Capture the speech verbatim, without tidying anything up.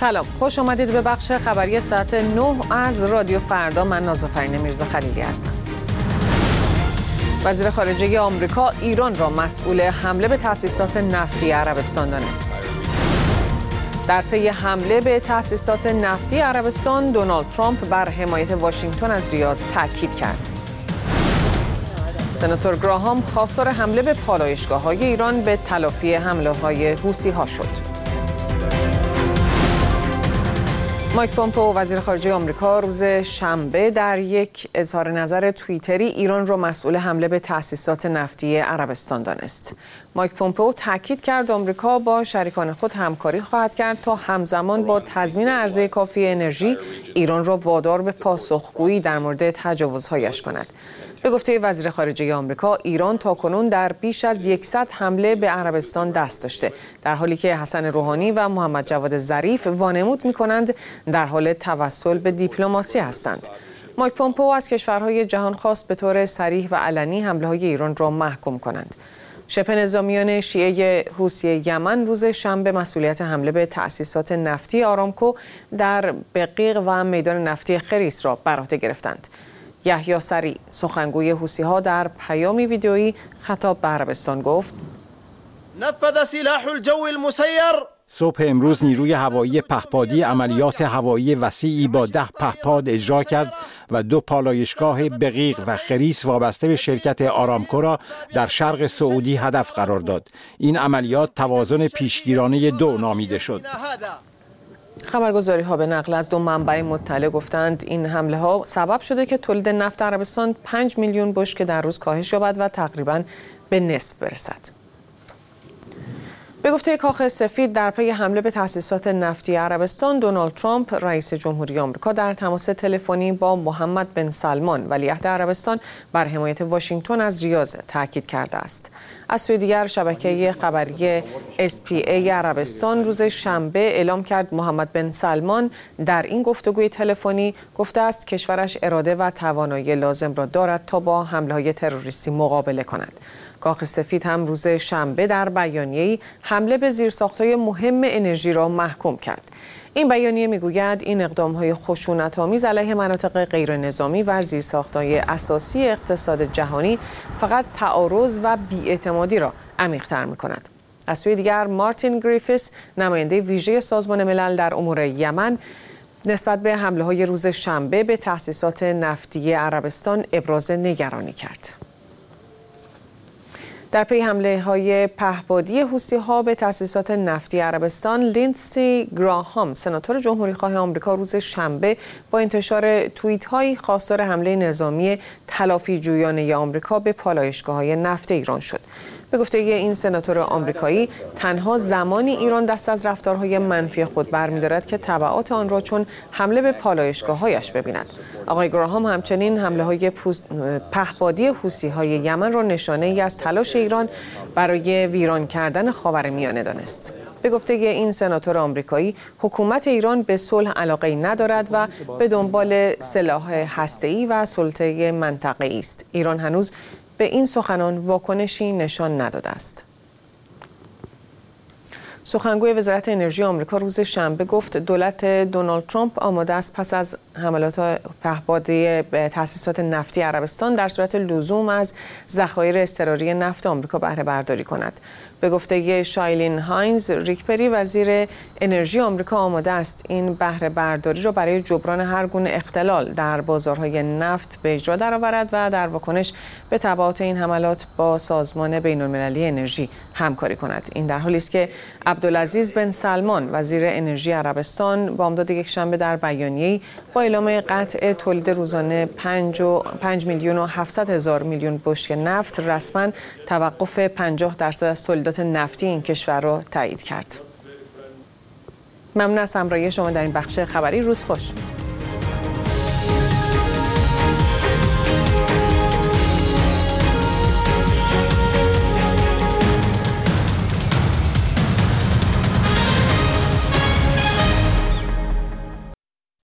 سلام، خوش آمدید به بخش خبری ساعت نه از رادیو فردا. من نازافرین میرزا خلیلی هستم. وزیر خارجه آمریکا ایران را مسئول حمله به تأسیسات نفتی عربستان دانست. در پی حمله به تأسیسات نفتی عربستان، دونالد ترامپ بر حمایت واشنگتن از ریاض تاکید کرد. سناتور گراهام خواستار حمله به پالایشگاه‌های ایران به تلافی حمله‌های حوثی‌ها شد. مایک پومپئو وزیر خارجه آمریکا روز شنبه در یک اظهار نظر توییتری ایران را مسئول حمله به تأسیسات نفتی عربستان دانست. مایک پومپئو تاکید کرد آمریکا با شریکان خود همکاری خواهد کرد تا همزمان با تضمین عرضه کافی انرژی ایران را وادار به پاسخگویی در مورد تجاوزهایش کند. به گفته وزیر خارجه آمریکا، ایران تاکنون در بیش از صد حمله به عربستان دست داشته، در حالی که حسن روحانی و محمد جواد ظریف وانمود می‌کنند در حال توسل به دیپلماسی هستند. مایک پومپئو از کشورهای جهان خواست به طور صریح و علنی حمله‌های ایران را محکوم کنند. شبه نظامیان شیعه حوثی یمن روز شنبه مسئولیت حمله به تأسیسات نفتی آرامکو در بقیق و میدان نفتی خریس را بر عهده گرفتند. یحیی سریع سخنگوی حوثی‌ها در پیامی ویدئویی خطاب به عربستان گفت: نفذ سلاح الجو المسیر. صبح امروز نیروی هوایی پهپادی عملیات هوایی وسیعی با ده پهپاد اجرا کرد و دو پالایشگاه بقیق و خریس وابسته به شرکت آرامکو را در شرق سعودی هدف قرار داد. این عملیات توازن پیشگیرانه دو نامیده شد. خبرگزاری ها به نقل از دو منبع مطلع گفتند این حمله ها سبب شده که تولید نفت عربستان پنج میلیون بشکه در روز کاهش یابد و تقریباً به نصف برسد. به گفته کاخ سفید، در پی حمله به تأسیسات نفتی عربستان، دونالد ترامپ رئیس جمهوری آمریکا در تماس تلفنی با محمد بن سلمان ولیعهد عربستان بر حمایت واشنگتن از ریاض تاکید کرده است. از سوی دیگر شبکه خبری اس پی ای عربستان روز شنبه اعلام کرد محمد بن سلمان در این گفتگوی تلفنی گفته است کشورش اراده و توانایی لازم را دارد تا با حمله‌های تروریستی مقابله کند. کاخ سفید هم روز شنبه در بیانیه‌ای حمله به زیرساخت‌های مهم انرژی را محکوم کرد. این بیانیه می‌گوید این اقدام‌های خشونت‌آمیز علیه مناطق غیرنظامی و زیرساخت‌های اساسی اقتصاد جهانی فقط تعارض و بی‌اعتمادی را عمیق‌تر می‌کند. از سوی دیگر مارتین گریفیس نماینده ویژه سازمان ملل در امور یمن نسبت به حمله‌های روز شنبه به تأسیسات نفتی عربستان ابراز نگرانی کرد. در پی حمله های پهپادی حوثی‌ها به تأسیسات نفتی عربستان، لیندسی گراهام سناتور جمهوری‌خواه آمریکا روز شنبه با انتشار توییت‌هایی خواستار حمله نظامی تلافی جویانه آمریکا به پالایشگاه‌های نفت ایران شد. به گفته این سناتور آمریکایی، تنها زمانی ایران دست از رفتارهای منفی خود برمی‌دارد که تبعات آن را چون حمله به پالایشگاه‌هایش ببیند. آقای گراهام همچنین حمله‌های پهپادی حوثی‌های یمن را نشانه‌ای از تلاش ایران برای ویران کردن خاورمیانه دانست. به گفته این سناتور آمریکایی، حکومت ایران به صلح علاقه‌ای ندارد و به دنبال سلاح هسته‌ای و سلطه منطقه‌ای است. ایران هنوز به این سخنان واکنشی نشان نداده است. سخنگوی وزارت انرژی آمریکا روز شنبه گفت دولت دونالد ترامپ آماده است پس از حملات پهپادی به تأسیسات نفتی عربستان در صورت لزوم از ذخایر اضطراری نفت آمریکا بهره برداری کند. به گفته شایلین هاینز ریکپری وزیر انرژی آمریکا آماده است این بهره برداری را برای جبران هر گونه اختلال در بازارهای نفت به اجرا درآورد و در واکنش به تبعات این حملات با سازمان بین‌المللی انرژی همکاری کند. این در حالی است که عبدالعزیز بن سلمان وزیر انرژی عربستان بامداد یکشنبه در بیانیه‌ای با اعلام قطع تولید روزانه پنج میلیون و هفتصد هزار میلیون بشکه نفت رسما توقف پنجاه درصد از تولیدات نفتی این کشور را تایید کرد. ممنون از همراهی شما در این بخش خبری. روز خوش.